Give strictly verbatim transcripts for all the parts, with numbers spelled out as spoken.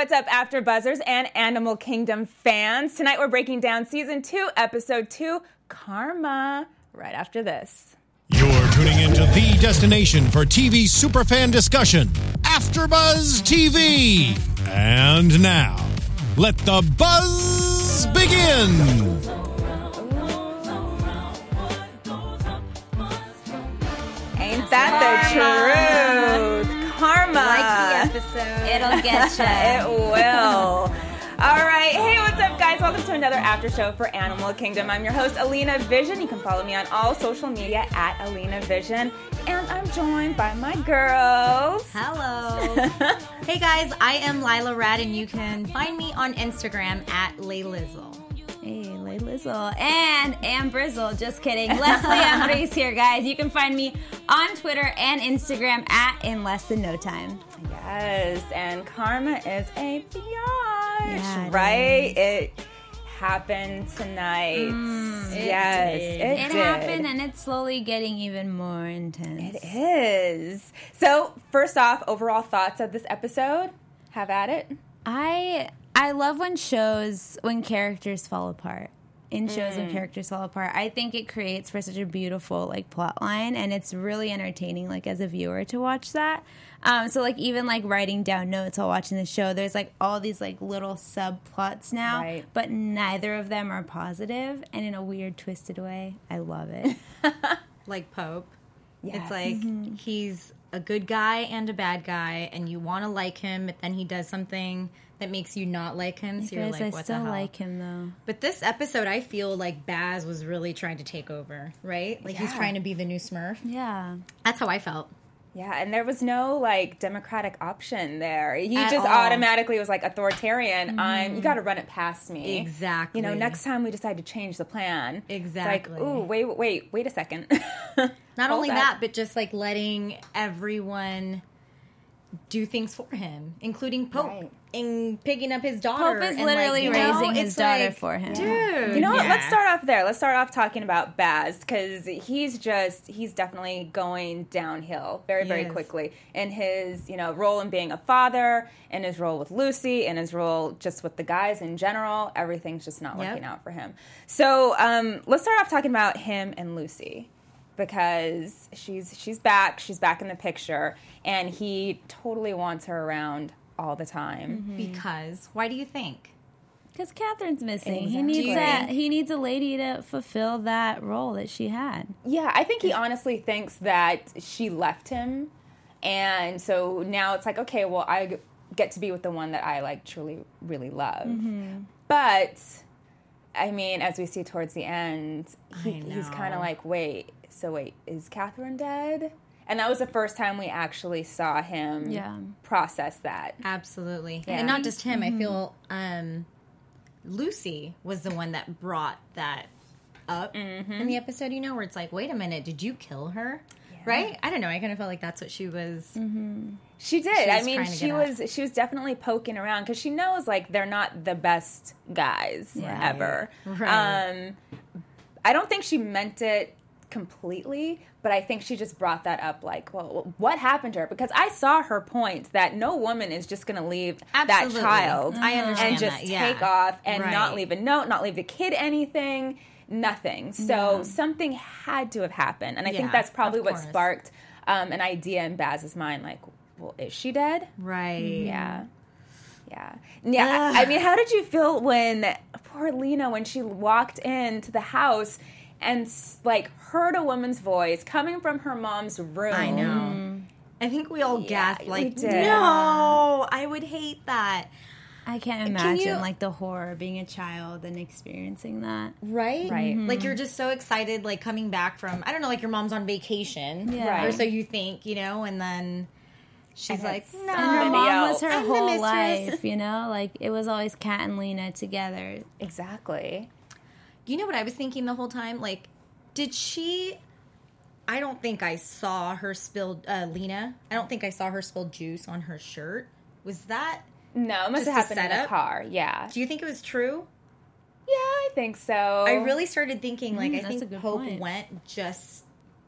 what's up, After Buzzers and Animal Kingdom fans? Tonight we're breaking down Season two, Episode two, Karma, right after this. You're tuning into the destination for T V superfan discussion, AfterBuzz T V. And now, let the buzz begin. Ain't that the truth? Karma. Like the episode. It'll get you. It will. All right. Hey, what's up, guys? Welcome to another after show for Animal Kingdom. I'm your host, Alina Vision. You can follow me on all social media at Alina Vision. And I'm joined by my girls. Hello. Hey, guys. I am Lila Rad, and you can find me on Instagram at Laylizzle. Hey, Lay Lizzle. And Am Brizzle. Just kidding. Leslie Ambrose here, guys. You can find me on Twitter and Instagram at In Less Than No Time. Yes, and Karma is a biatch, Yeah, it right? is. It happened tonight. Mm, it yes, did. it, It did. happened, and it's slowly getting even more intense. It is. So, first off, overall thoughts of this episode? Have at it. I I love when shows when characters fall apart. In shows when characters fall apart, I think it creates for such a beautiful like plot line, and it's really entertaining like as a viewer to watch that. Um, so like even like writing down notes while watching the show, there's like all these like little subplots now, Right. but neither of them are positive, and in a weird twisted way, I love it. Like Pope. Yes. It's like he's a good guy and a bad guy, and you want to like him, but then he does something that makes you not like him, so you're Because like, I what still the hell? like him though. But this episode, I feel like Baz was really trying to take over, right? Like he's Yeah. trying to be the new Smurf. Yeah. That's how I felt. Yeah, and there was no like democratic option there. He At just all. automatically was like authoritarian. I'm. You got to run it past me. Exactly. You know, next time we decide to change the plan. Exactly. It's like, ooh, wait, wait, wait a second. Not Hold only up. that, but just like letting everyone do things for him, including Pope, Right. and picking up his daughter. Pope is and, literally like, you know, raising his it's daughter like, for him. Dude, You know what? yeah. Let's start off there. Let's start off talking about Baz because he's just he's definitely going downhill very very Yes. quickly in his you know role in being a father, in his role with Lucy, in his role just with the guys in general. Everything's just not Yep. working out for him. So um, let's start off talking about him and Lucy because she's she's back. She's back in the picture, and he totally wants her around all the time. Because why do you think? Because Catherine's missing. He Exactly. needs Do you that. think- He needs a lady to fulfill that role that she had. Yeah, I think he honestly thinks that she left him, and so now it's like, okay, well, I g- get to be with the one that I like truly, really love. But I mean, as we see towards the end, he, I he's kind know. of like, wait, so wait, is Catherine dead? And that was the first time we actually saw him Yeah. process that. Absolutely, Yeah. and not just him. I feel um, Lucy was the one that brought that up in the episode. You know, where it's like, wait a minute, did you kill her? Right? I don't know. I kind of felt like that's what she was. She did. She I was mean, trying to she get was she was definitely poking around because she knows like they're not the best guys Yeah. ever. Right. Um, I don't think she meant it completely, but I think she just brought that up. Like, well, what happened to her? Because I saw her point that no woman is just going to leave Absolutely. that child I understand and just that, yeah. take off and not Right. leave a note, not leave the kid anything. Nothing. So something had to have happened, and I think Yeah, that's probably of what course. sparked um, an idea in Baz's mind. Like, well, is she dead? Right. Yeah. Yeah. Yeah. I I mean, how did you feel when poor Lena, when she walked into the house and s- like heard a woman's voice coming from her mom's room? I know. I think we all Yeah, gasped we like, did. no, I would hate that. I can't Can imagine you- like the horror of being a child and experiencing that. Right? Right. Like you're just so excited, like coming back from, I don't know, like your mom's on vacation. Yeah. Right. Or so you think, you know, and then she's And like, it's no. And her Somebody mom was else. her I'm the whole mistress. life, you know? Like it was always Kat and Lena together. Exactly. You know what I was thinking the whole time? Like, did she... I don't think I saw her spill, uh, Lena, I don't think I saw her spill juice on her shirt. Was that... No, it must Just have a happened in the setup? car. Yeah. Do you think it was true? Yeah, I think so. I really started thinking, like, Mm, I that's a think good Pope point. went just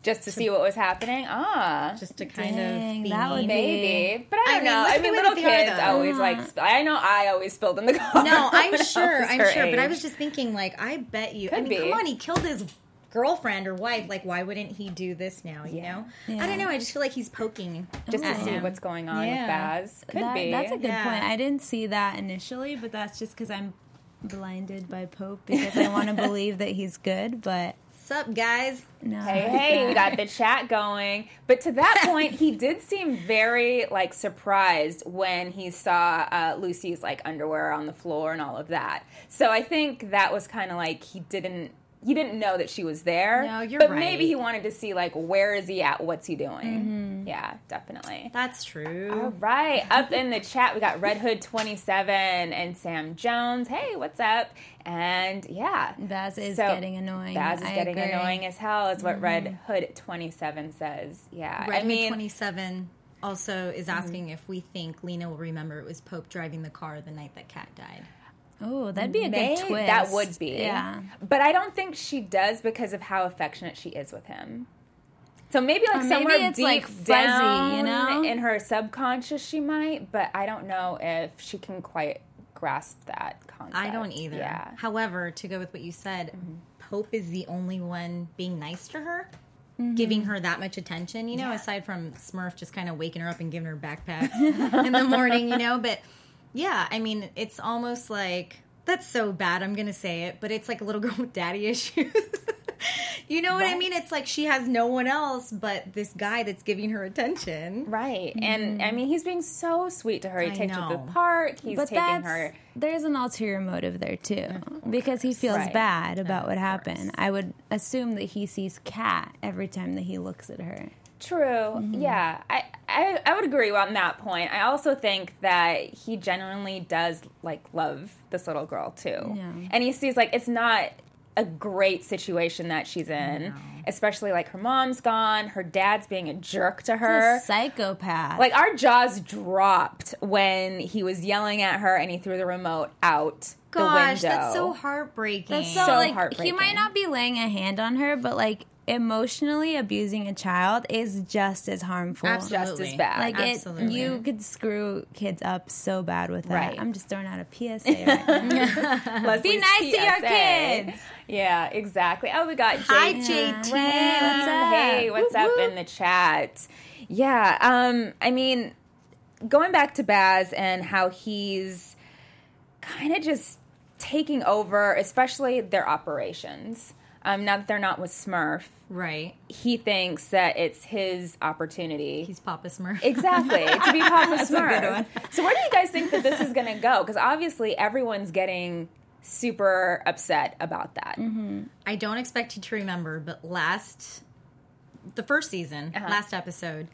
Just to see what was happening? Ah. Just to kind Dang, of be that would mean. be- Maybe. But I don't I mean, know. look I at the mean, way little that they are, kids though. always like, sp- I know I always spilled in the car. No, I'm when I sure. was I'm her sure. But I age. was just thinking, like, I bet you. Could I mean, be. come on, he killed his girlfriend or wife. Like, why wouldn't he do this now? You Yeah. know? Yeah. I don't know. I just feel like he's poking Just to at see him. what's going on Yeah. with Baz. Could That- be. That's a good Yeah. point. I didn't see that initially, but that's just because I'm blinded by Pope because I want to believe that he's good, but Sup, guys? no. Hey, hey, we got the chat going. But to that point, he did seem very, like, surprised when he saw uh, Lucy's, like, underwear on the floor and all of that. So I think that was kind of like he didn't, he didn't know that she was there. No, you're but right. maybe he wanted to see, like, where is he at? What's he doing? Yeah, definitely. That's true. All right. Up in the chat, we got Red Hood twenty-seven and Sam Jones. Hey, what's up? And yeah. Baz is So, getting annoying. Baz is I getting agree. annoying as hell, is what Red Hood twenty-seven says. Yeah. Red I mean, Hood twenty-seven also is asking if we think Lena will remember it was Pope driving the car the night that Kat died. Oh, that'd be a may- good twist. that would be. Yeah. But I don't think she does because of how affectionate she is with him. So maybe like Or maybe somewhere it's, deep like, fuzzy, down you know? in her subconscious she might, but I don't know if she can quite grasp that concept. I don't either. Yeah. However, to go with what you said, Mm-hmm. Pope is the only one being nice to her, giving her that much attention, you know, Yeah. aside from Smurf just kind of waking her up and giving her backpacks in the morning, you know. But yeah, I mean, it's almost like, that's so bad, I'm going to say it, but it's like a little girl with daddy issues. You know what I Right. mean? It's like she has no one else but this guy that's giving her attention. Right. And I mean, he's being so sweet to her. He I takes her to know. the park. He's But taking that's, her. there's an ulterior motive there too, because he feels Right. bad about Of what course. happened. I would assume that he sees Kat every time that he looks at her. True. Mm-hmm. Yeah. I, I I would agree on that point. I also think that he genuinely does like love this little girl too. Yeah. And he sees like it's not a great situation that she's in, especially like her mom's gone, her dad's being a jerk to her. He's a psychopath. Like our jaws dropped when he was yelling at her and he threw the remote out Gosh, the window. that's so heartbreaking. That's so, so like he heartbreaking. might not be laying a hand on her, but like emotionally abusing a child is just as harmful. Absolutely. just as bad. Like Absolutely. it, you could screw kids up so bad with that. Right. I'm just throwing out a P S A right now. Leslie's Be nice to your P S A. kids. Yeah, exactly. Oh, we got Hi, J T. J T. Hey, what's up? Hey, what's Whoop, up whoop. in the chat? Yeah, um, I mean, going back to Baz and how he's kind of just taking over, especially their operations. Um, now that they're not with Smurf, Right. he thinks that it's his opportunity. He's Papa Smurf. Exactly, to be Papa a Smurf. good one. So where do you guys think that this is going to go? Because obviously everyone's getting super upset about that. I don't expect you to remember, but last, the first season, Uh-huh. last episode,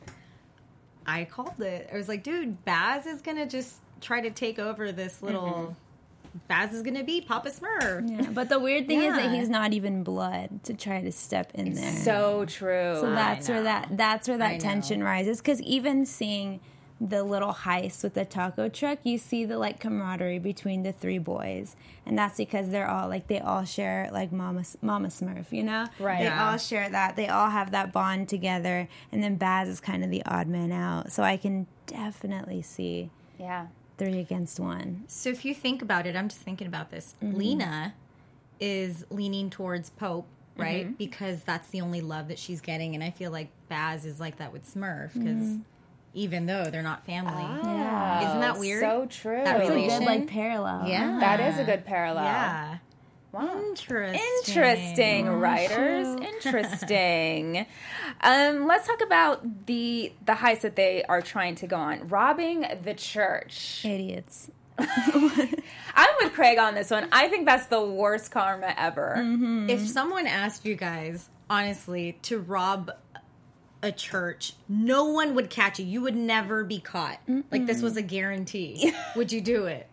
I called it. I was like, dude, Baz is going to just try to take over this little, Mm-hmm. Baz is going to be Papa Smurf. Yeah, but the weird thing is that Yeah. he's not even blood to try to step in there. So true. So that's where know. that that's where I that know. tension rises, because even seeing the little heist with the taco truck, you see the like camaraderie between the three boys, and that's because they're all like they all share like Mama Mama Smurf, you know? Right. They Yeah. all share that. They all have that bond together, and then Baz is kind of the odd man out. So I can definitely see yeah. three against one. So if you think about it, I'm just thinking about this. Mm-hmm. Lena is leaning towards Pope, right? Mm-hmm. Because that's the only love that she's getting. And I feel like Baz is like that with Smurf, because Mm-hmm. even though they're not family. Yeah. Isn't that weird? So true. That It's a relation. good like parallel. Yeah. That is a good parallel. Yeah. Wow. Interesting. Interesting, writers. Interesting. Um, let's talk about the the heist that they are trying to go on. Robbing the church. Idiots. I'm with Craig on this one. I think that's the worst karma ever. If someone asked you guys, honestly, to rob a church, no one would catch you. You would never be caught. Like, this was a guarantee. Would you do it?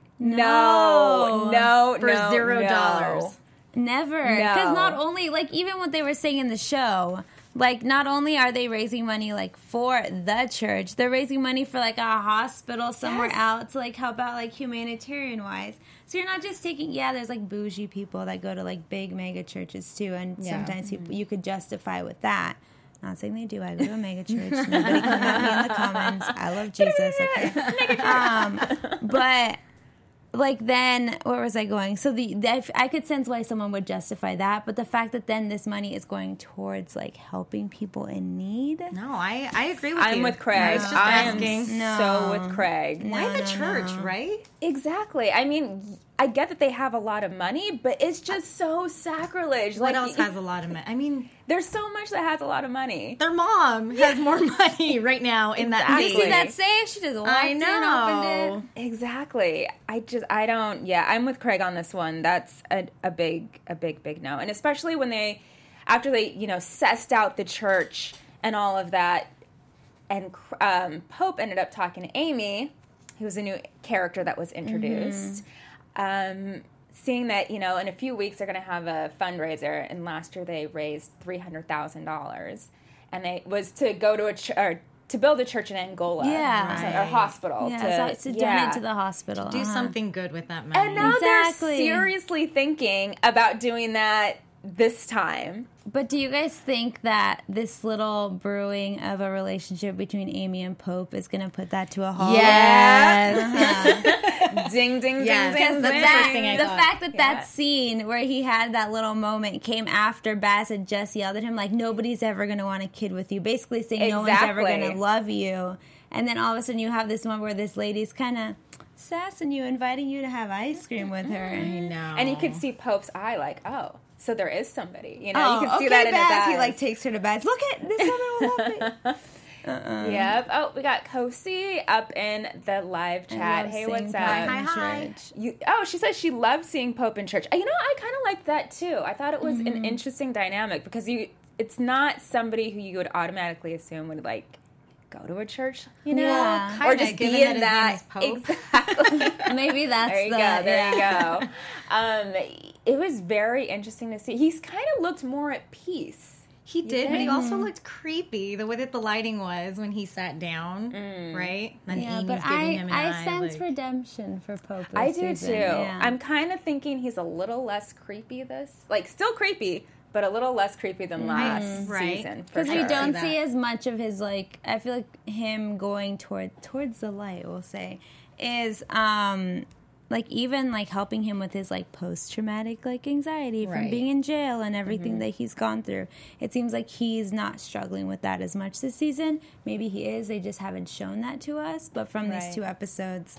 No, no, For no, zero no. dollars. Never. Because No. not only, like, even what they were saying in the show, like, not only are they raising money, like, for the church, they're raising money for, like, a hospital somewhere Yes. out to, like, help out, like, humanitarian-wise. So you're not just taking, yeah, there's, like, bougie people that go to, like, big mega churches, too, and Yeah. sometimes people, you could justify with that. Not saying they do. I go to a mega church. Nobody come at me in the comments. I love Jesus. Okay. um, but like then, where was I going? So the, the I could sense why someone would justify that, but the fact that then this money is going towards like helping people in need. No, I, I agree with I'm you. with Craig. I was just I asking. am No. so with Craig. Why No, the no, church, no. right? Exactly. I mean, I get that they have a lot of money, but it's just so sacrilege. What like, else has a lot of money? I mean, there's so much that has a lot of money. their mom has more money right now in that Exactly. You scene. see that safe? She just walked I in, know. opened it. Exactly. I just I don't yeah, I'm with Craig on this one. That's a, a big a big big no. And especially when they after they, you know, sussed out the church and all of that and um, Pope ended up talking to Amy, who was a new character that was introduced. Mm-hmm. Um seeing that, you know, in a few weeks they're going to have a fundraiser, and last year they raised three hundred thousand dollars, and they was to go to a ch- or to build a church in Angola, Yeah. so- or hospital, Yeah, to, so to yeah. donate to the hospital. Do uh-huh. something good with that money. And now Exactly. they're seriously thinking about doing that this time. But do you guys think that this little brewing of a relationship between Amy and Pope is going to put that to a halt? Yes. Ding, ding, Yes, ding, ding, that's ding. the first thing I the thought. fact that Yeah. that scene where he had that little moment came after Baz had just yelled at him, like, nobody's ever going to want a kid with you, basically saying no one's ever Exactly. going to love you. And then all of a sudden you have this one where this lady's kind of sassing you, inviting you to have ice cream with her. I know. And you could see Pope's eye like, oh, so there is somebody. You know, Oh, you can see okay, that in his Baz. eyes. He like takes her to Baz. Look at this woman will love me. Yep. Oh, we got Kosi up in the live chat. love Hey, seeing what's Pope up? Hi, in hi. church. You, oh, she says she loves seeing Pope in church. You know, I kind of liked that too. I thought it was Mm-hmm. an interesting dynamic because you, it's not somebody who you would automatically assume would like go to a church, you know, Yeah. or Kinda, just given be that in his name that. is Pope. Exactly. Maybe that's There you the, go. There yeah. you go. Um, it was very interesting to see. He's kind of looked more at peace. He did, but he think? also looked creepy the way that the lighting was when he sat down, right? And Yeah, Amy's but giving I, him an I eye, sense like- redemption for Pope. This I do season. too. Yeah. I'm kind of thinking he's a little less creepy this, like still creepy, but a little less creepy than last Right. season. For because sure. we don't See see that. as much of his like. I feel like him going toward towards the light. We'll say is um like even like helping him with his like post traumatic like anxiety from Right. being in jail and everything that he's gone through. It seems like he's not struggling with that as much this season. Maybe he is. They just haven't shown that to us. But from Right. these two episodes,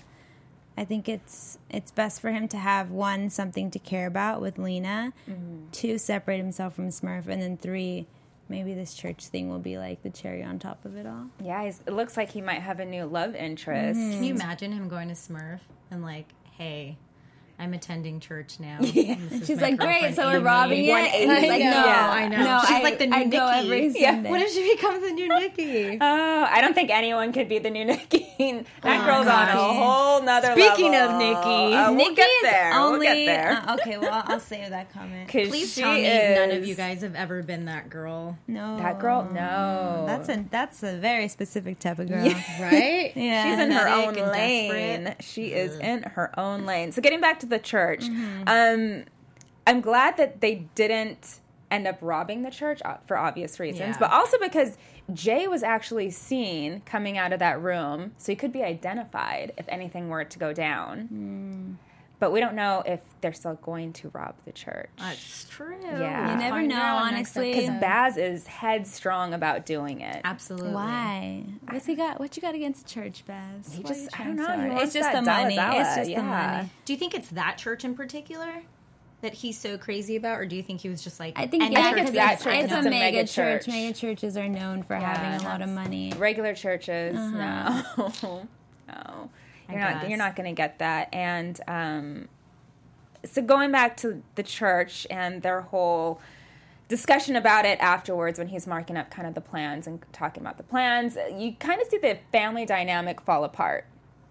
I think it's it's best for him to have one something to care about with Lena, two separate himself from Smurf, and then three maybe this church thing will be like the cherry on top of it all. Yeah, he's, it looks like he might have a new love interest. Can you imagine him going to Smurf and like, hey, I'm attending church now. Yeah. She's like, great, so we're robbing it. one And he's eighty. like, I know, no, I know. no, She's I, like the new I go Nikki. every Yeah. Sunday. What if she becomes the new Nikki? Oh, I don't think anyone could be the new Nikki. That Oh, girl's on a gosh. whole nother Speaking level. of Nikki, Uh, we'll Nikki get is there. only we'll get there. uh, okay. Well, I'll save that comment. 'Cause Please she tell me is, none of you guys have ever been that girl. No, That girl, no. That's a that's a very specific type of girl. Right? Yeah. She's in her Pathetic own and lane. desperate. She is in her own lane. So getting back to the church, Mm-hmm. um, I'm glad that they didn't end up robbing the church uh, for obvious reasons, Yeah. but also because Jay was actually seen coming out of that room, so he could be identified if anything were to go down. Mm. But we don't know if they're still going to rob the church. That's true. Yeah. You never Find know, out next honestly. Because episode. Baz is headstrong about doing it. Absolutely. Why? What's he got? What you got against the church, Baz? He Why are just- you I trying don't so know, he hard? wants It's just that the money. dollar It's dollar, just the yeah. money. Do you think it's that church in particular that he's so crazy about, or do you think he was just like? I think any yeah, think church it's because that it's, church, it's, it's a, a mega mega church. church. Mega churches are known for Yeah, having a lot of money. Regular churches, Uh-huh. no, no, I you're not. guess. You're not going to get that. And um, so going back to the church and their whole discussion about it afterwards, when he's marking up kind of the plans and talking about the plans, you kind of see the family dynamic fall apart.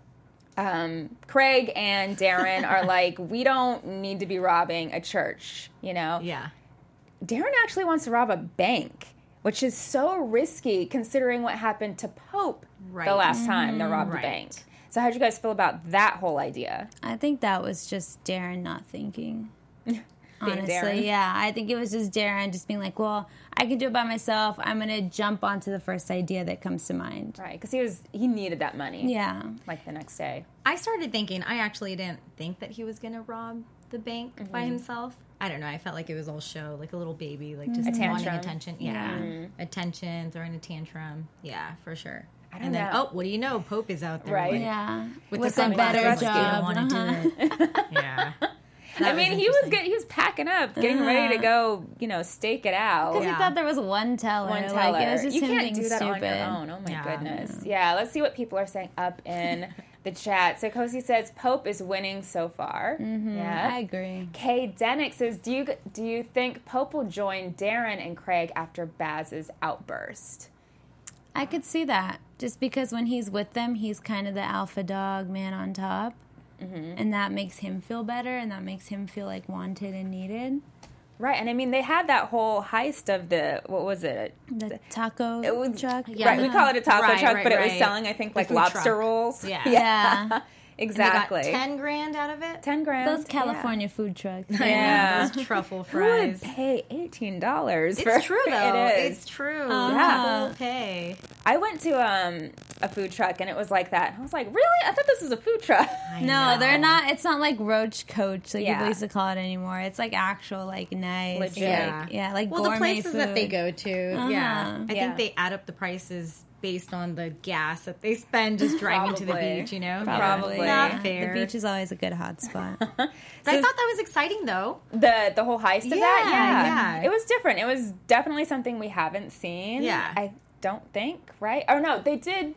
Um, Craig and Darren are like, we don't need to be robbing a church, you know? Yeah. Darren actually wants to rob a bank, which is so risky considering what happened to Pope the Right. last time they robbed Right. the bank. So how'd you guys feel about that whole idea? I think that was just Darren not thinking. honestly. Darren. Yeah, I think it was just Darren just being like, well, I can do it by myself. I'm going to jump onto the first idea that comes to mind. Right, because he was he needed that money. Yeah. Like the next day. I started thinking, I actually didn't think that he was going to rob the bank Mm-hmm. by himself. I don't know. I felt like it was all show, like a little baby, like just A wanting tantrum. attention. Yeah. Attention, throwing a tantrum. Yeah, for sure. I don't And then, know. oh, what do you know? Pope is out there. Right. like, Yeah. With, With the a better sunglasses, like, job. you don't want to do it. Yeah. I That mean, he was interesting. good. He was packing up, getting ready to go, you know, stake it out. Because Yeah. he thought there was one teller. One Like, teller. it was just you him can't being do that stupid. on your own. Oh my Yeah. goodness. Yeah. Let's see what people are saying up in the chat. So Kosi says Pope is winning so far. Mm-hmm. Yeah. I agree. Kay Denick says, do you do you think Pope will join Darren and Craig after Baz's outburst? I could see that. Just because when he's with them, he's kind of the alpha dog, man on top. Mm-hmm. And that makes him feel better, and that makes him feel like wanted and needed. Right, and I mean they had that whole heist of the what was it? The taco It was truck. Right, we call it a taco Right, truck, right, but it was right. selling, I think, The like food lobster truck. rolls. Yeah. Yeah. exactly. And they got ten grand out of it. Ten grand. Those California food trucks. Yeah. Those truffle Who would fries. pay eighteen dollars? It's true though. It is. It's true. Yeah. People pay. I went to um, a food truck and it was like that. I was like, really? I thought this was a food truck. I No, know. they're not. It's not like Roach Coach, like Yeah. people used to call it anymore. It's like actual, like nice, Legit. Yeah. like, yeah, like Well, the gourmet places food. that they go to, yeah. I Yeah. think they add up the prices based on the gas that they spend just driving to the Probably. beach, you know? Probably. Yeah. Yeah. Not fair. The beach is always a good hot spot. But I thought that was exciting, though. The the whole heist of that, Yeah, yeah. yeah. It was different. It was definitely something we haven't seen. Yeah. I don't think, right? Oh no, they did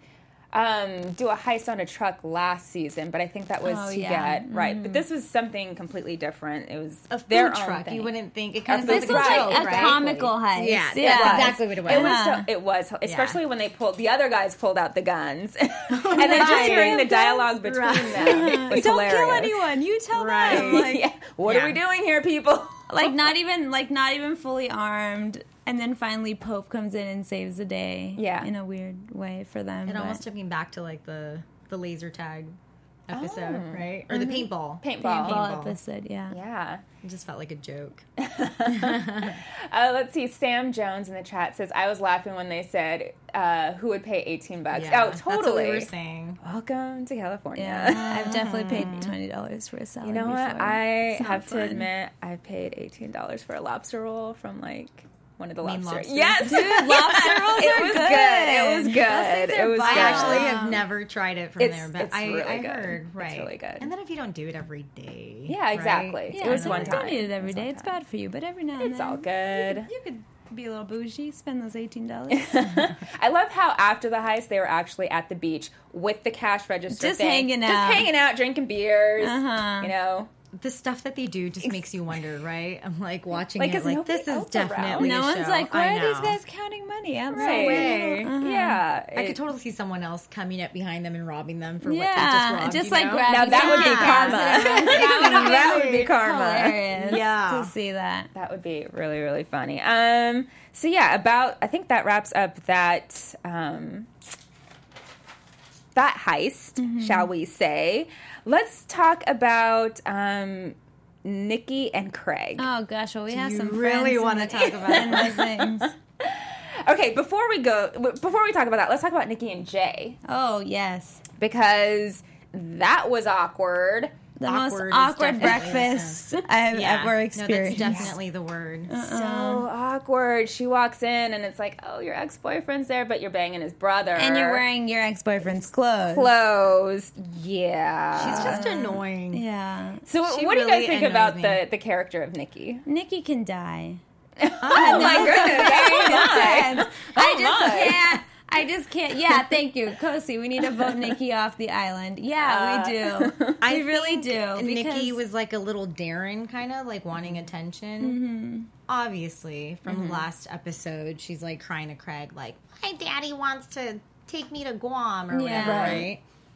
um, do a heist on a truck last season, but I think that was Oh, to yeah. get right. But this was something completely different. It was A food their own truck, thing. you wouldn't think. It kind of food sounds This was like Right, like a right? comical heist. Yeah, yeah. that's exactly what it was. It was, Yeah. so, it was, especially when they pulled the other guys pulled out the guns, and then just right. hearing the Guns, dialogue between right. them was Don't hilarious. kill anyone. You tell Right. them. Like, yeah. What Yeah. are we doing here, people? like not even like not even fully armed, and then finally Pope comes in and saves the day. Yeah. in a weird way for them. It but- almost took me back to like the the laser tag episode, Oh. right? Or the paintball. Paintball. Paintball Paintball. episode. Yeah. Yeah. It just felt like a joke. Uh, let's see. Sam Jones in the chat says, "I was laughing when they said uh, who would pay eighteen bucks." Yeah, oh, That's what totally. we were saying. Welcome to California. Yeah, I've definitely paid twenty dollars for a salad. You know what? before. I It's not have to fun. admit, I paid eighteen dollars for a lobster roll from like one of the Mean lobsters. Lobster? Yes, Dude, lobster rolls it are was good. good. It was Those good. things It are was I good. actually have never tried it from It's- there, but it's I, really I good. heard It's right. really good. And then if you don't do it every day, Yeah, right? exactly. Yeah, It was no, one Don't time. eat it every It was day. one It's time. bad for you, but every now and It's then all good. You could be a little bougie. Spend those eighteen dollars. I love how after the heist they were actually at the beach with the cash register, Just thing, hanging out. just hanging out, drinking beers. Uh-huh. You know, The stuff that they do just makes you wonder, right? I'm like watching Like, it, is like nobody this is else definitely no a one's show. like, I why are these know. guys counting money outside? right? way. Uh-huh. Yeah, I it- could totally see someone else coming up behind them and robbing them for what they Yeah, just robbed. you like know? grabbing Now that would be some karma. cans and everyone's- that would be karma. hilarious. Yeah. to see that. That would be really, really funny. Um, so yeah, about I think that wraps up that um, that heist, Mm-hmm. shall we say? Let's talk about um, Nikki and Craig. Oh gosh, well we have you some really friends wanna in the- talk about in my things. Okay, before we go, before we talk about that, let's talk about Nikki and Jay Oh yes, because that was awkward. the Awkward most is awkward definitely breakfast I've Yeah. ever No, experienced. that's definitely the word. So awkward. She walks in and it's like, oh, your ex-boyfriend's there, but you're banging his brother. And you're wearing your ex-boyfriend's clothes. clothes. Yeah. She's just annoying. Yeah, So She what do you guys really think annoys about me. the, the character of Nikki? Nikki can die. Oh my goodness. I just my. can't. I just can't. Yeah, thank you, Kosi. We need to vote Nikki off the island. Yeah, we do. I we really think do. Nikki because- was like a little Darren, kind of like wanting attention. Mm-hmm. Obviously, from the last episode, she's like crying to Craig, like, "My daddy wants to take me to Guam or Yeah. whatever." Right. Right.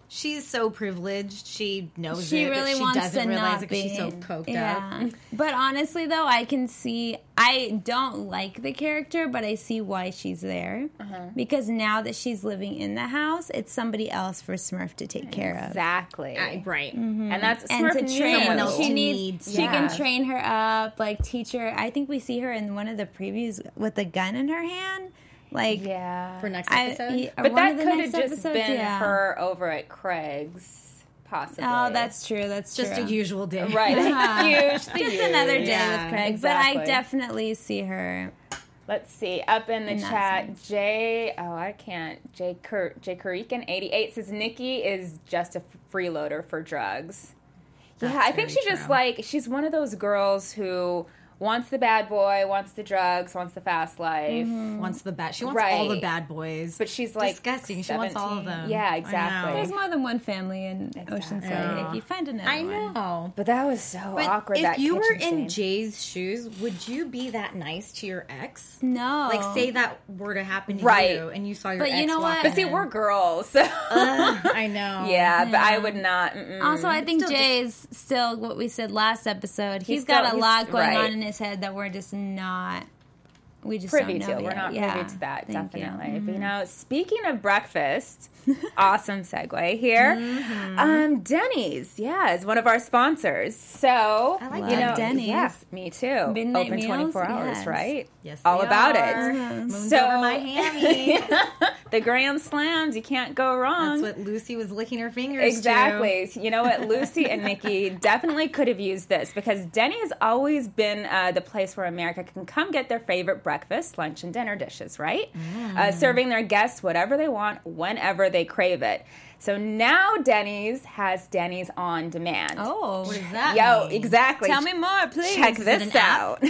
she's so privileged. She knows She it, really but she wants doesn't to realize not it because be. she's so coked yeah. up. But honestly, though, I can see. I don't like the character, but I see why she's there. Uh-huh. Because now that she's living in the house, it's somebody else for Smurf to take care of. Exactly. I- right. And that's And Smurf to knew. train, Someone else she to needs. need. She Yeah. can train her up, like teach her. I think we see her in one of the previews with a gun in her hand. Like, Yeah. For next I, episode? he- But one that of the could have next just episodes, been yeah. her over at Craig's, possibly. Oh, that's true. That's Just true. a usual day. right. Uh-huh. Huge. the Just huge. another day Yeah, with Craig, exactly. but I definitely see her. Let's see. Up in the In that chat, sense. Jay. Oh, I can't. Jay Kur, Jay Kurikan eighty-eight says Nikki is just a freeloader for drugs. That's yeah, I think very she just true. like she's one of those girls who wants the bad boy, wants the drugs, wants the fast life. Wants the bad. She wants all the Right. bad boys. But she's like disgusting. She wants all of seventeen. them. Yeah, I exactly. know. There's more than one family in Oceanside. Yeah. If you find another I one. know. But that was so But awkward. if that you were kitchen in scene. Jay's shoes, would you be that nice to your ex? No. Like, say that were to happen to Right. you, and you saw your But ex you know walk what? But see, in. we're girls, so Ugh, I know. yeah. But I would not. Mm-mm. Also, I think still just- Jay's still what we said last episode. He's he's got still- a he's- lot going right. on in his head that we're just not. We just privy don't know to. We're yet. not yeah. privy to that, Thank you. definitely. But you know, speaking of breakfast, awesome segue here. Um, Denny's, yeah, is one of our sponsors. So I like you know, Love Denny's. Yeah, me too. Midnight Open meals? twenty-four hours, Yes. right? Yes, all they about are. it. Moon's So- over my hammy. The grand slams, you can't go wrong. That's what Lucy was licking her fingers Exactly. You know what? Lucy and Nikki definitely could have used this because Denny has always been uh, the place where America can come get their favorite breakfast, lunch, and dinner dishes, right? Uh, serving their guests whatever they want, whenever they crave it. So now Denny's has Denny's on demand. Oh, What does that Yo, mean? exactly. tell me more, please. Check Is it this an app? out.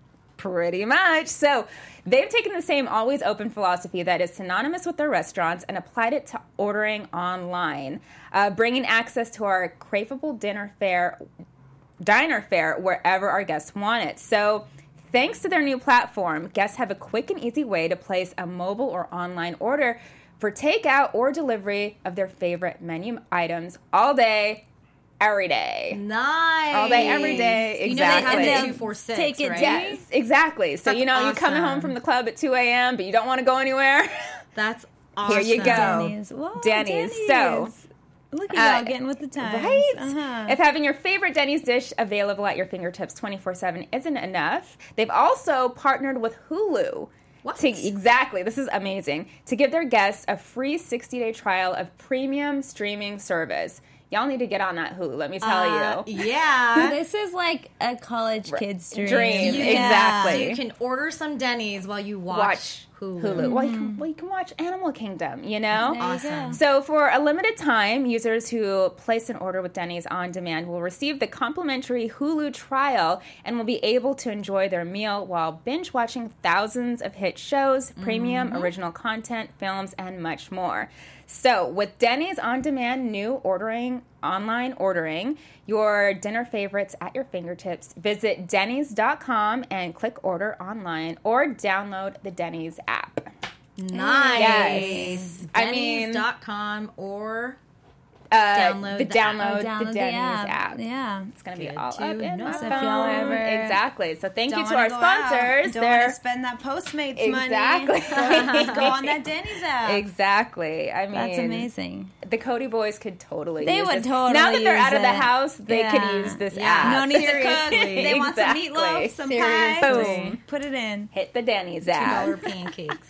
Pretty much. So they've taken the same always open philosophy that is synonymous with their restaurants and applied it to ordering online, uh, bringing access to our craveable dinner fare, diner fare wherever our guests want it. So thanks to their new platform, guests have a quick and easy way to place a mobile or online order for takeout or delivery of their favorite menu items all day, every day. Nice. All day, every day. You know they Exactly. have the two four six, Take it right? Yes, exactly. So, That's you know, you coming home awesome. from the club at two a.m., but you don't want to go anywhere. That's awesome. Here you go. Denny's. Whoa, Denny's. Denny's. So, Look at uh, y'all getting with the times. Right? Uh-huh. If having your favorite Denny's dish available at your fingertips twenty-four seven isn't enough, they've also partnered with Hulu. What? To, exactly. This is amazing. To give their guests a free sixty-day trial of premium streaming service. Y'all need to get on that Hulu, let me tell Uh, you. Yeah. This is like a college kid's dream. Dream, You- exactly. So you can order some Denny's while you watch, Watch Hulu. Hulu. Well, you can, well, you can watch Animal Kingdom, you know? There you Awesome. go. So, for a limited time, users who place an order with Denny's on demand will receive the complimentary Hulu trial and will be able to enjoy their meal while binge watching thousands of hit shows, premium original content, films, and much more. So, with Denny's on demand new ordering, online ordering, your dinner favorites at your fingertips, visit Denny's dot com and click order online or download the Denny's app. Nice. Yes. I mean- Denny's dot com or Uh, Download the the app. download, Or download the the Denny's app. app. Yeah. It's going to be Good all to up in know. my So phone. if y'all ever exactly. So thank you Don't to our wanna go out, sponsors. Don't They're want to spend that Postmates exactly money. Go on that Denny's app. exactly. I mean, That's amazing. The Cody boys could totally. They use would this. totally Now that they're use out of the it. house, they Yeah. could use this Yeah. app. No need to cook. Seriously. They want some Exactly. meatloaf, some Seriously. pie. Boom. Put it in. Hit the Denny's two dollar app. pancakes.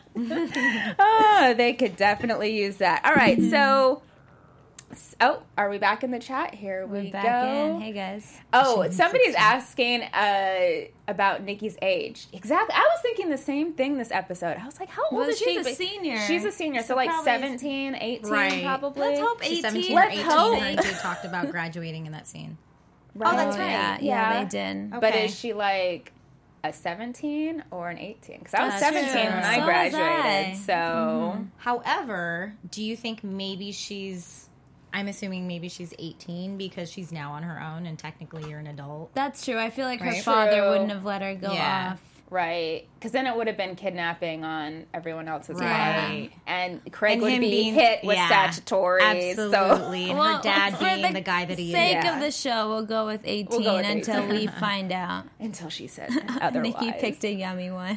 Oh, they could definitely use that. All right, so. Oh, are we back in the chat? Here we We're back go. in. Hey guys. Oh, She's somebody's sixteen. asking uh, about Nikki's age. Exactly. I was thinking the same thing this episode. I was like, how old Well, is she's she? a But senior. She's a senior, so, So like probably- seventeen, eighteen Right. probably. Let's hope She's eighteen. seventeen or Let's eighteen. hope. And Jay talked about graduating in that scene. Right. Oh, that's right. Yeah, yeah, Yeah. they did. But Okay. is she like a seventeen or an eighteen? Because I was That's seventeen true. when So I was graduated. I. So However, do you think maybe she's, I'm assuming maybe she's eighteen because she's now on her own and technically you're an adult? That's true. I feel like her Right. father True. wouldn't have let her go Yeah. off. Right, because then it would have been kidnapping on everyone else's Right. part, and Craig And would him be being- hit with yeah, statutory. Absolutely. So And Well, her dad for being the the guy that he sake is. Yeah. of the show, we'll go with eighteen We'll go with until eighteen. we find out. until she says otherwise. Nikki picked a yummy one.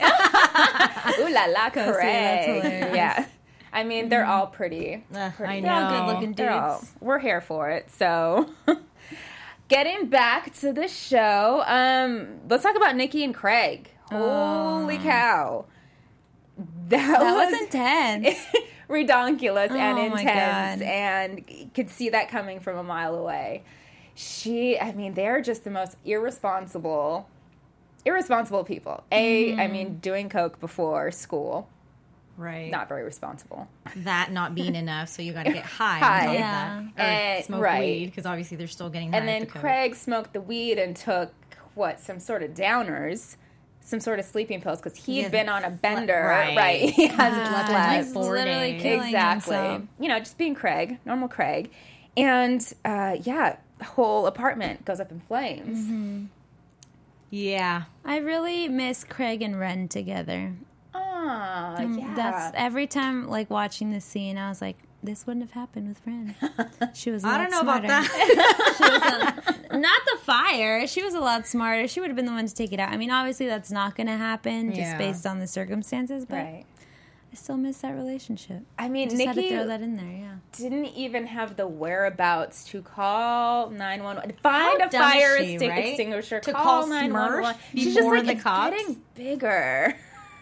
Ooh la la, Go see, that's Craig. hilarious. Yeah, I mean they're all pretty. Ugh, pretty I They're all know. good-looking They're all- dudes. we're here for it. So, getting back to the show, um, let's talk about Nikki and Craig. Holy cow, that, That was, was intense. redonkulous and Oh my intense, God. and you could see that coming from a mile away. She, I mean, they're just the most irresponsible, irresponsible people. A, I mean, doing coke before school, Right. not very responsible. that not being enough, so you got to get high. High. on top of Yeah. that. Or And- smoke right. weed, because obviously they're still getting high. And then with the coke. Craig smoked the weed and took what, some sort of downers, some sort of sleeping pills, because he'd hasn't been on a slept- bender, right. right? He hasn't slept in slept. like He's four literally days. killing Exactly. himself. You know, just being Craig, normal Craig. And uh, yeah, the whole apartment goes up in flames. Mm-hmm. Yeah. I really miss Craig and Ren together. Ah, Um, yeah. That's every time, like watching the scene, I was like, this wouldn't have happened with Ren. She was. A I lot don't know smarter. about that. She was a, not the fire. She was a lot smarter. She would have been the one to take it out. I mean, obviously that's not going to happen just Yeah. based on the circumstances. But right. I still miss that relationship. I mean, Just had to Nikki throw that in there. Yeah. didn't even have the whereabouts to call nine one one. Find How a dumb is fire she, extin- right? extinguisher. To call, call nine one one. Smurf She's just before like, the it's cops? getting bigger.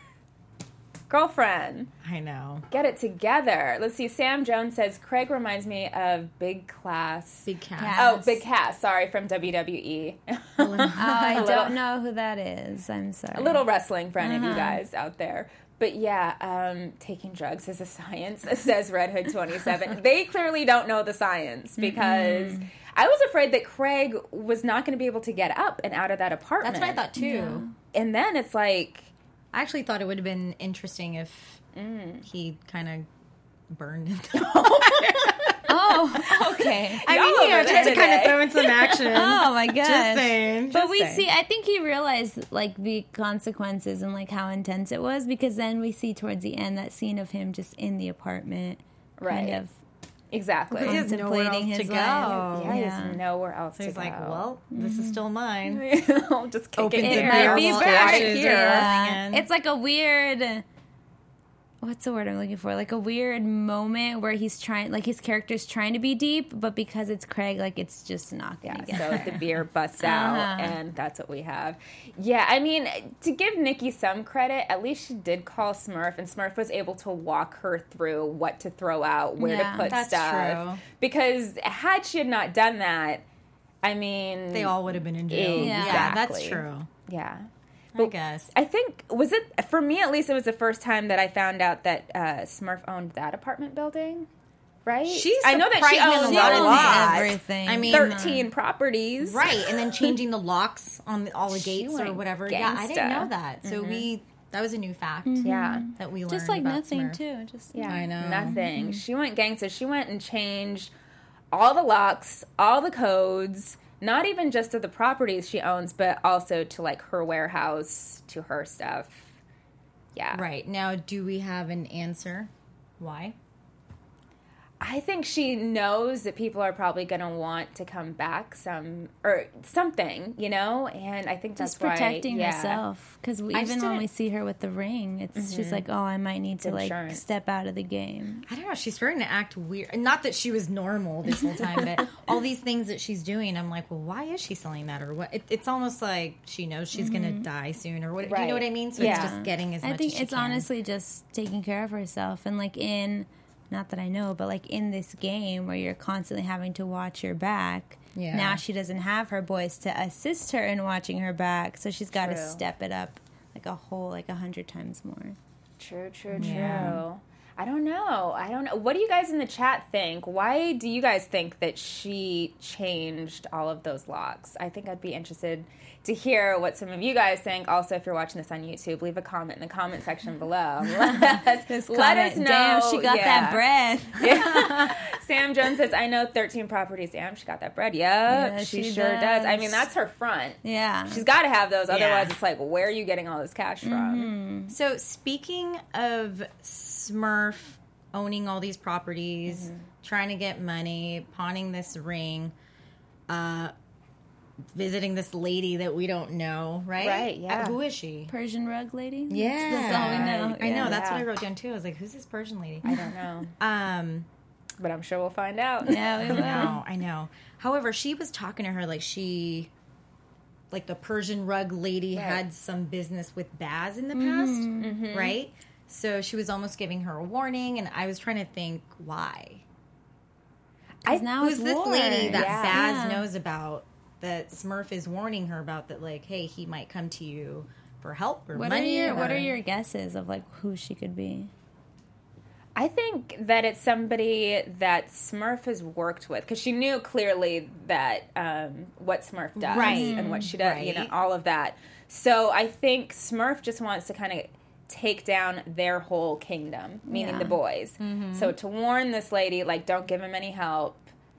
Girlfriend, I know. get it together. Let's see. Sam Jones says Craig reminds me of Big Class. Big cat. Cat. Oh, Yes. Big Cass. Sorry, from W W E. Oh, I little- don't know who that is. I'm sorry. A little wrestling for any of you Uh-huh. guys out there. But yeah, um, taking drugs is a science, says Red Hood twenty-seven. They clearly don't know the science because Mm-hmm. I was afraid that Craig was not going to be able to get up and out of that apartment. That's what I thought too. And then it's like, I actually thought it would have been interesting if Mm. he kind of burned it. Oh, okay. I Y'all mean, you know, over just there to kind of today. throw in some action. Oh my gosh. Just saying. But just we saying. see, I think he realized like the consequences and like how intense it was because then we see towards the end that scene of him just in the apartment, kind Right. of exactly. He has nowhere contemplating else to his go. life. yeah, he Yeah. has nowhere else So to he's go. like, well, this is still mine. I'll just kick Opens it it here. It might be Terrible back ashes here. or Yeah. something. It's like a weird. What's the word I'm looking for? Like a weird moment where he's trying, like his character's trying to be deep, but because it's Craig, like it's just not gonna Yeah, get. so the beer busts out, Uh-huh. and that's what we have. Yeah, I mean, to give Nikki some credit, at least she did call Smurf, and Smurf was able to walk her through what to throw out, where Yeah, to put that's stuff. true. Because had she had not done that, I mean, They all would have been in jail. Yeah. Yeah, that's Exactly. true. yeah. I guess. I think was it for me at least. It was the first time that I found out that uh, Smurf owned that apartment building. Right? She's I know that she surprisingly owns a a lot. lot. everything. I mean, Thirteen properties. Right, and then changing the locks on the, all the She gates or went whatever. Yeah, I didn't gangsta. know that. So we that was a new fact Yeah. that we learned. just like about nothing Smurf. too. Just Yeah, I know. nothing. She went gangster. She went and changed all the locks, all the codes, not even just to the properties she owns, but also to like her warehouse, to her stuff. Yeah. Right now, do we have an answer? Why? I think she knows that people are probably going to want to come back some or something, you know, and I think that's just protecting why, yeah. herself because I even just when we didn't- see her with the ring, it's she's like, oh, I might need to like insurance. step out of the game. I don't know. She's starting to act weird. Not that she was normal this whole time, but all these things that she's doing, I'm like, well, why is she selling that, or what? It, it's almost like she knows she's going to die soon, or what? Do you Right. know what I mean? So Yeah. it's just getting as I much. think as she it's can. honestly just taking care of herself and like in, not that I know, but like in this game where you're constantly having to watch your back. Yeah. Now she doesn't have her boys to assist her in watching her back, so she's got to True. step it up like a whole like a hundred times more. True, true, true. Yeah. I don't know. I don't know. What do you guys in the chat think? Why do you guys think that she changed all of those locks? I think I'd be interested to hear what some of you guys think. Also, if you're watching this on YouTube, leave a comment in the comment section below. Let us, let us know. Damn, she got yeah. that bread. Yeah. Sam Jones says, I know thirteen properties. Damn, she got that bread. Yep, Yeah, she, she sure does. does. I mean, that's her front. Yeah. She's got to have those. Otherwise, Yeah. it's like, where are you getting all this cash from? So speaking of Smurf owning all these properties, Mm-hmm. trying to get money, pawning this ring, uh, visiting this lady that we don't know, right? Right, yeah. Uh, who is she? Persian rug lady? Yeah. That's, that's all we know. I know, Yeah. that's Yeah. what I wrote down too. I was like, who's this Persian lady? I don't know. Um, But I'm sure we'll find out. Yeah, we I will. know, I know. However, she was talking to her like she, like the Persian rug lady Right. had some business with Baz in the past, Mm-hmm. right? So she was almost giving her a warning, and I was trying to think why. I- now Who's it's this war. lady that Yeah. Baz Yeah. knows about that Smurf is warning her about, that like, hey, he might come to you for help or What money? are your What or- are your guesses of like who she could be? I think that it's somebody that Smurf has worked with, because she knew clearly that um, what Smurf does Right. and what she does, you know, Right. all of that. So I think Smurf just wants to kind of take down their whole kingdom, meaning Yeah. the boys. So to warn this lady, like, don't give him any help,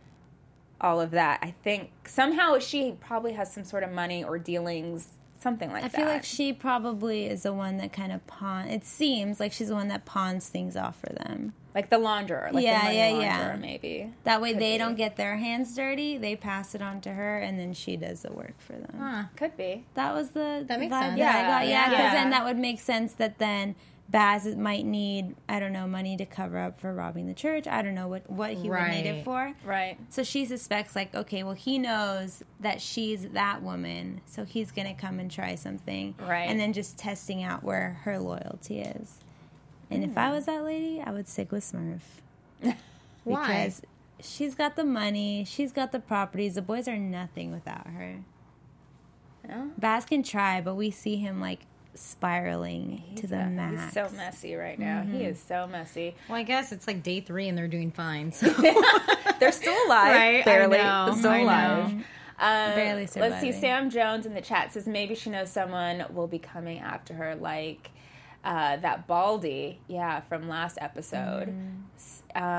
all of that. I think somehow she probably has some sort of money or dealings, something like I that. feel like she probably is the one that kind of pawn. It seems like she's the one that pawns things off for them. like the launderer, like Yeah, the money yeah, launderer, yeah. maybe. That way Could they be. don't get their hands dirty. They pass it on to her, and then she does the work for them. Huh. Could be. That was the That makes vibe sense. that I Yeah, got. Yeah, because yeah. then that would make sense that then Baz might need, I don't know, money to cover up for robbing the church. I don't know what, what he would need it Right. for. Right. So she suspects, like, okay, well, he knows that she's that woman, so he's going to come and try something. Right. And then just testing out where her loyalty is. And if I was that lady, I would stick with Smurf. Why? Because she's got the money, she's got the properties. The boys are nothing without her. No? Baz can try, but we see him, like, spiraling to the a- max. He's so messy right now. He is so messy. Well, I guess it's like day three and they're doing fine. So. They're still alive, Right, I barely. know, They're still I alive. know. Um, Barely let's see. surviving. Sam Jones in the chat says maybe she knows someone will be coming after her, like uh, that Baldy, yeah, from last episode. S-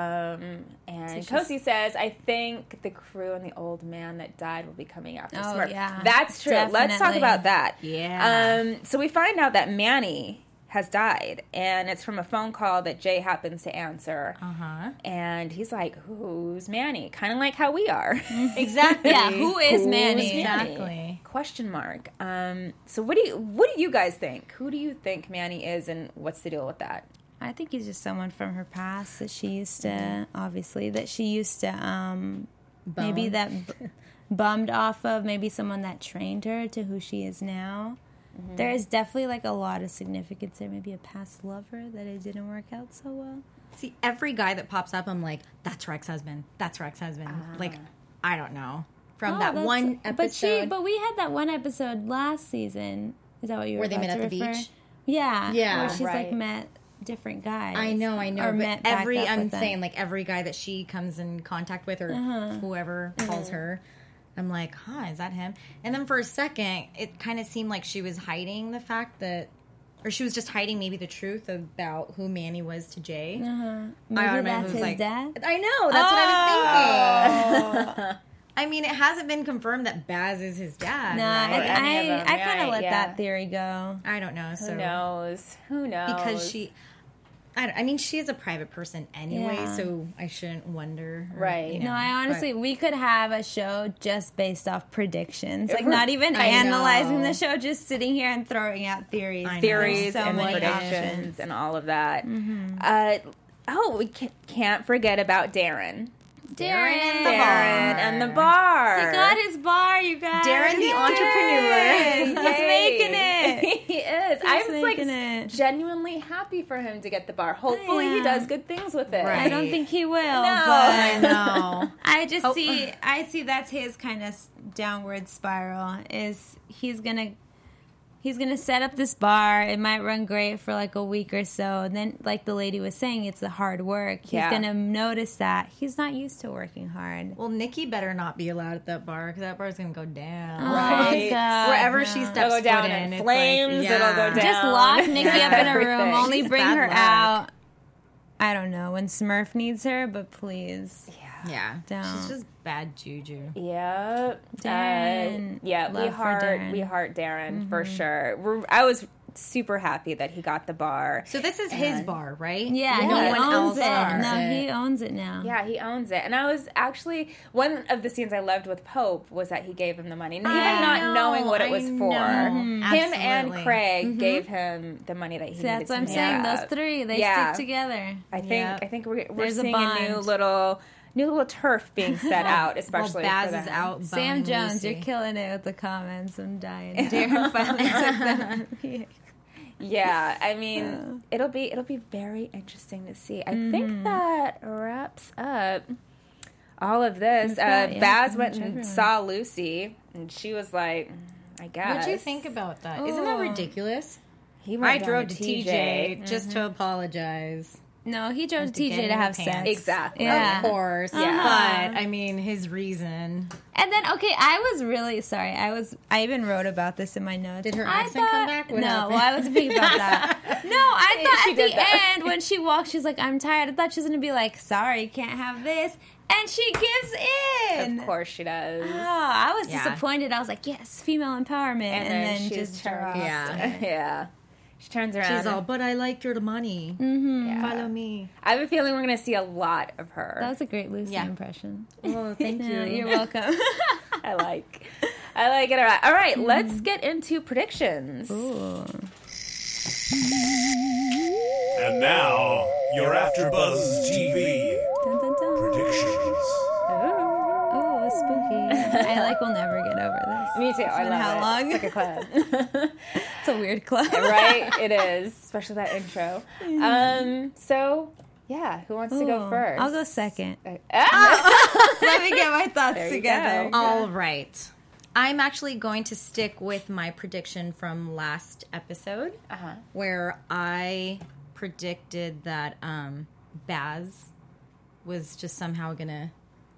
Um, and So she's- Kosi says, I think the crew and the old man that died will be coming after Oh, Smurf. yeah. That's true. Let's talk Definitely. about that. Yeah. Um, so we find out that Manny has died, and it's from a phone call that Jay happens to answer. Uh-huh. And he's like, who's Manny? Kind of like how we are. Exactly. Yeah, who is Who's Manny? Exactly. Question mark. Um, so what do you what do you guys think? Who do you think Manny is, and what's the deal with that? I think he's just someone from her past that she used to, obviously, that she used to, um, maybe Bum. that b- bummed off of, maybe someone that trained her to who she is now. Mm-hmm. There is definitely like a lot of significance there. Maybe a past lover that it didn't work out so well. See, every guy that pops up, I'm like, that's her ex-husband. That's her ex-husband. Like, I don't know. From Oh, that that's- one episode. But she, but we had that one episode last season. Is that what you were Where they about met to at the refer? beach? Yeah, Yeah. where she's Right. like met different guys. I know, I know. Or But met back every, up I'm with them. saying, like, every guy that she comes in contact with or Uh-huh. whoever calls her, I'm like, huh, is that him? And then for a second, it kind of seemed like she was hiding the fact that, or she was just hiding maybe the truth about who Manny was to Jay. Uh-huh. Maybe I automatically that's was his like, dad. I know, that's what I was thinking. I mean, it hasn't been confirmed that Baz is his dad. No, right? Or any I, of them, I, I kind of right, let yeah. that theory go. I don't know. Who So knows? Who knows? because she, I, don't, I mean, she is a private person anyway, Yeah. so I shouldn't wonder. or, Right. you know, No, I honestly, but- we could have a show just based off predictions. Like, Right. not even I analyzing know. the show, just sitting here and throwing out theories. I know. theories There's so and many predictions options. and all of that. Uh, oh, we ca- can't forget about Darren. Darren and the Darren bar. and the bar. He got his bar, you guys. Darren the He entrepreneur. did. He's Yay. making it. he is. I was like making it. genuinely happy for him to get the bar. Hopefully, he Yeah. does good things with it. Right. I don't think he will. I But know. I just Oh. see, I see that's his kind of downward spiral. Is he's gonna he's gonna set up this bar. It might run great for like a week or so, and then, like the lady was saying, it's the hard work. He's Yeah. gonna notice that he's not used to working hard. Well, Nikki better not be allowed at that bar because that bar's gonna go down. Right. Oh, God, Wherever no. she steps It'll go foot down in, in it's flames. Like, It'll yeah. go down. Just lock Nikki up in a room. Everything. Only She's bring bad her luck. out. I don't know when Smurf needs her, but please. Yeah, Don't. she's just bad juju. Yep. Darren. Uh, yeah, we Love for heart Darren. we heart Darren for sure. We're, I was super happy that he got the bar. So this is his bar, right? Yeah, Yeah. no he one owns else it. owns No, it. he owns it now. Yeah, he owns it. And I was actually, one of the scenes I loved with Pope was that he gave him the money. Even I not know, knowing what it was I for. know. Him Absolutely. and Craig gave him the money that he So needed that's what to I'm make saying. up. Those three, they Yeah. stick together. I think Yep. I think we're, we're There's a seeing a, new bond. little new little turf being set out, especially Well, Baz for is them. out. Sam boning Jones, Lucy. you're killing it with the comments. I'm dying. Darren finally took them. Yeah, I mean, it'll be it'll be very interesting to see. I Mm-hmm. think that wraps up all of this. We've Uh, got- yeah, Baz pretty went much and everyone. saw Lucy, and she was like, "Mm, "I guess." What'd you think about that? Isn't that Oh. ridiculous? He went I down drove to T J just Mm-hmm. to apologize. No, he drove to to T get J in to the have pants. sex. Exactly. Yeah. Of course. Yeah. But, I mean, his reason. And then, okay, I was really sorry. I was. I even wrote about this in my notes. Did her I accent come back? What no, happened? well, I wasn't thinking about that. No, I thought She at did the that. end when she walked, she's like, "I'm tired." I thought she was gonna be like, "Sorry, can't have this," and she gives in. Of course she does. Oh, I was Yeah. disappointed. I was like, "Yes, female empowerment," and, then then, she's just turned- dropped. Yeah. yeah. She turns around. She's all, but I like your money. Yeah. Follow me. I have a feeling we're going to see a lot of her. That was a great Lucy Yeah. impression. Oh, thank Yeah, you're welcome. I like. I like it. All right. All right. Let's get into predictions. Ooh. And now, your AfterBuzz T V Dun, dun, dun. predictions. Oh, spooky. I like will never get over this. Me too. I been love how it. long? It's like a club. It's a weird club. Right? It is. Especially that intro. Um. So, yeah. Who wants to go Ooh, first? I'll go second. Ah! Let me get my thoughts There you together. go. All right. I'm actually going to stick with my prediction from last episode, Uh-huh. where I predicted that um, Baz was just somehow going to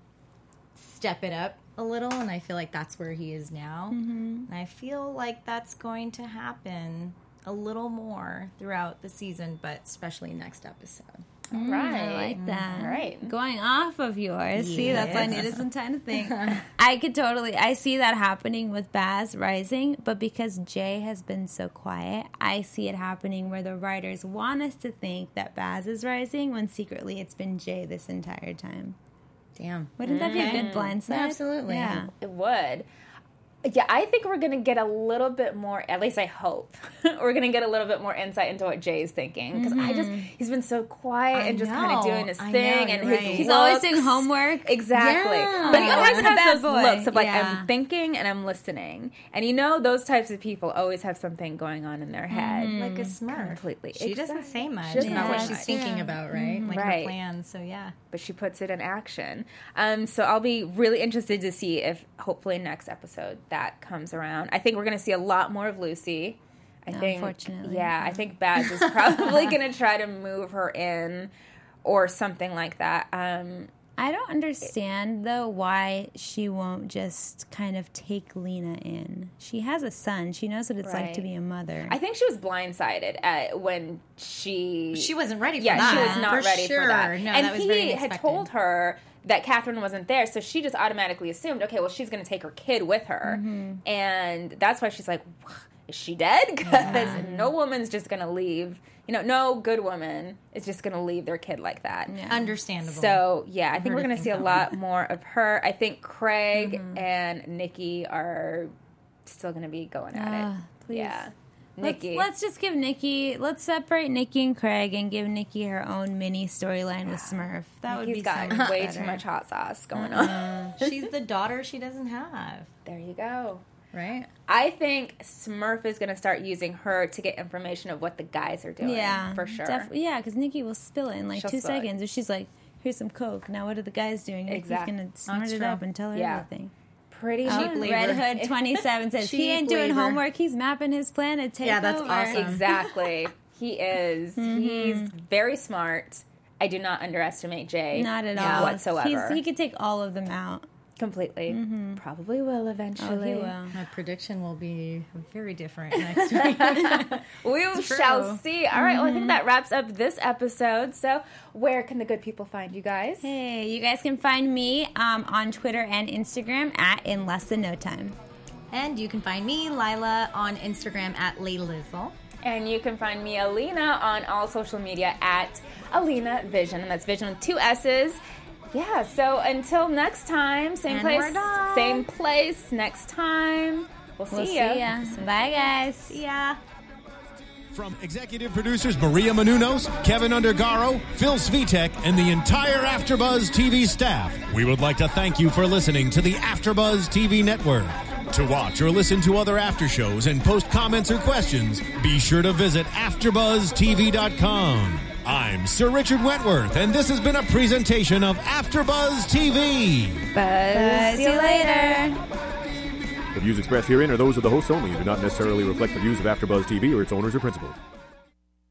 step it up a little, and I feel like that's where he is now. Mm-hmm. And I feel like that's going to happen a little more throughout the season, but especially next episode. All right. I like that. All right. Going off of yours. See, that's why I Yes. needed some time to think. I could totally, I see that happening with Baz rising, but because Jay has been so quiet, I see it happening where the writers want us to think that Baz is rising when secretly it's been Jay this entire time. Damn. Wouldn't that be a good blindside? Absolutely. Yeah. It would. Yeah, I think we're going to get a little bit more, at least I hope, we're going to get a little bit more insight into what Jay's thinking. Because I just, he's been so quiet I and just kind of know. doing his I thing. know, and you're his right. He's always looks. doing homework. Exactly. Yeah. But he Oh, always he's a has bad those boy. looks of like, Yeah. I'm thinking and I'm listening. And you know, those types of people always have something going on in their head. Like a Smurf. Completely. She doesn't Exactly. say much She doesn't about what say she's much. thinking about, right? Like Right. her plans. So yeah. But she puts it in action. Um, so I'll be really interested to see if hopefully next episode that comes around. I think we're going to see a lot more of Lucy. I think, Unfortunately. yeah, I think Baz is probably going to try to move her in or something like that. Um, I don't understand, though, why she won't just kind of take Lena in. She has a son. She knows what it's like to Right. be a mother. I think she was blindsided at when she She wasn't ready for yeah, that. she was not For ready sure. for that. No, and that was he very had unexpected. told her that Catherine wasn't there, so she just automatically assumed, okay, well, she's going to take her kid with her, Mm-hmm. and that's why she's like, is she dead? Because no woman's just going to leave. You know, no good woman is just going to leave their kid like that. Understandable. So, yeah, I think heard we're a going to thing see a about lot more of her. I think Craig Mm-hmm. and Nikki are still going to be going at Ah, it. please. Yeah. Let's, Nikki. let's just give Nikki, let's separate Nikki and Craig and give Nikki her own mini storyline with Smurf. That would He's be got so much way better. too much hot sauce going on. she's the daughter she doesn't have, There you go. right? I think Smurf is going to start using her to get information of what the guys are doing. Yeah, for sure. def- yeah, because Nikki will spill it in like She'll two spill it. seconds. If she's like, "Here's some Coke. Now, what are the guys doing?" Nikki's Exactly. gonna snort That's it true. up and tell her Yeah. everything. Pretty Oh, much. Red Hood twenty-seven says he Cheap ain't doing labor. homework. He's mapping his plan to take Yeah, that's over. awesome. Exactly. He is. Mm-hmm. He's very smart. I do not underestimate Jay. Not at Yeah. all. whatsoever. He's, he could take all of them out. Completely. Probably will eventually. Oh, he will. My prediction will be very different next week. We true. shall see. All right. Well, I think that wraps up this episode. So, where can the good people find you guys? Hey, you guys can find me um, on Twitter and Instagram at In Less Than No Time. And you can find me, Lila, on Instagram at Laylizzle. And you can find me, Alina, on all social media at Alina Vision. And that's Vision with two S's. Yeah, so until next time, same And place, we're done. same place, next time. We'll see We'll you. see ya. Bye, guys. Yeah. From executive producers Maria Menounos, Kevin Undergaro, Phil Svitek, and the entire AfterBuzz T V staff, we would like to thank you for listening to the AfterBuzz T V network. To watch or listen to other after shows and post comments or questions, be sure to visit after buzz T V dot com. I'm Sir Richard Wentworth, and this has been a presentation of AfterBuzz T V. Buzz. See you later. The views expressed herein are those of the hosts only and do not necessarily reflect the views of AfterBuzz T V or its owners or principals.